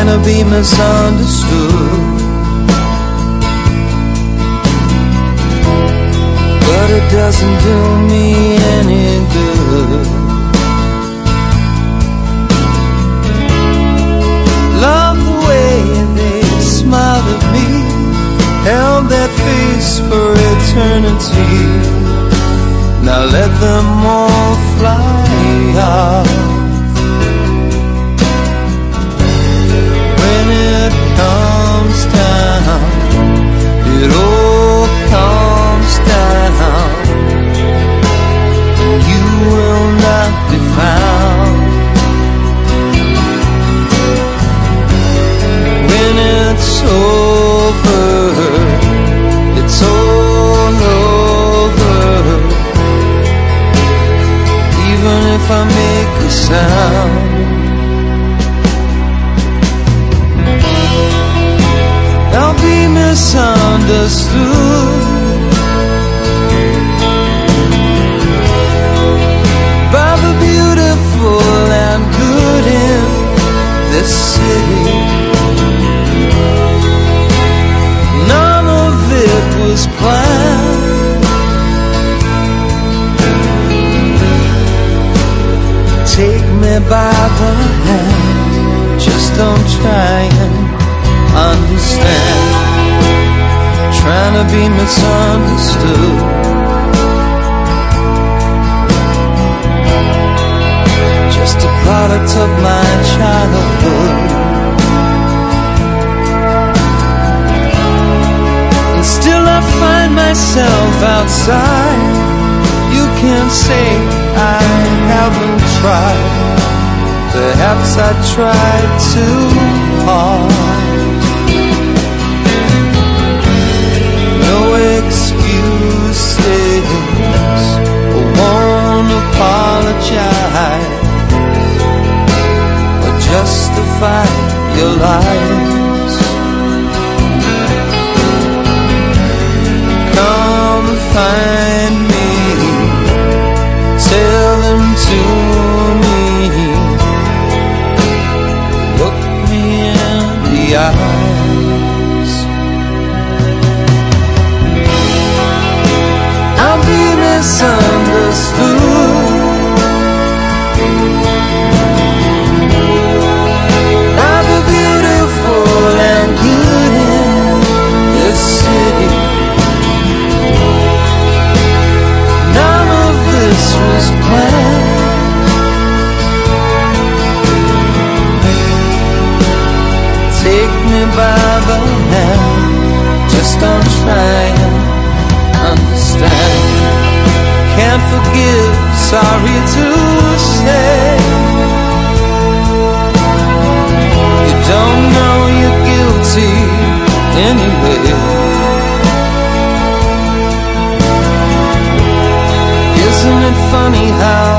trying to be misunderstood, but it doesn't do me any good. Love the way they smiled at me, held that face for eternity. Now let them all fly off. When it comes down, it all comes down, and you will not be found. When it's over, it's all over. Even if I make a sound, I'll be misunderstood by the beautiful and good in this city. None of it was planned. Take me by the hand, just don't try and understand. Trying to be misunderstood, just a product of my childhood. And still I find myself outside. You can't say I haven't tried. Perhaps I tried too hard. No excuses, I won't apologize or justify your lies. Come find me, tell them to me, look me in the eyes. I'll be misunderstood by the beautiful and good in this city. None of this was planned. Take me by the hand, just don't try and understand. Can't forgive, sorry to say. You don't know you're guilty anyway. Isn't it funny how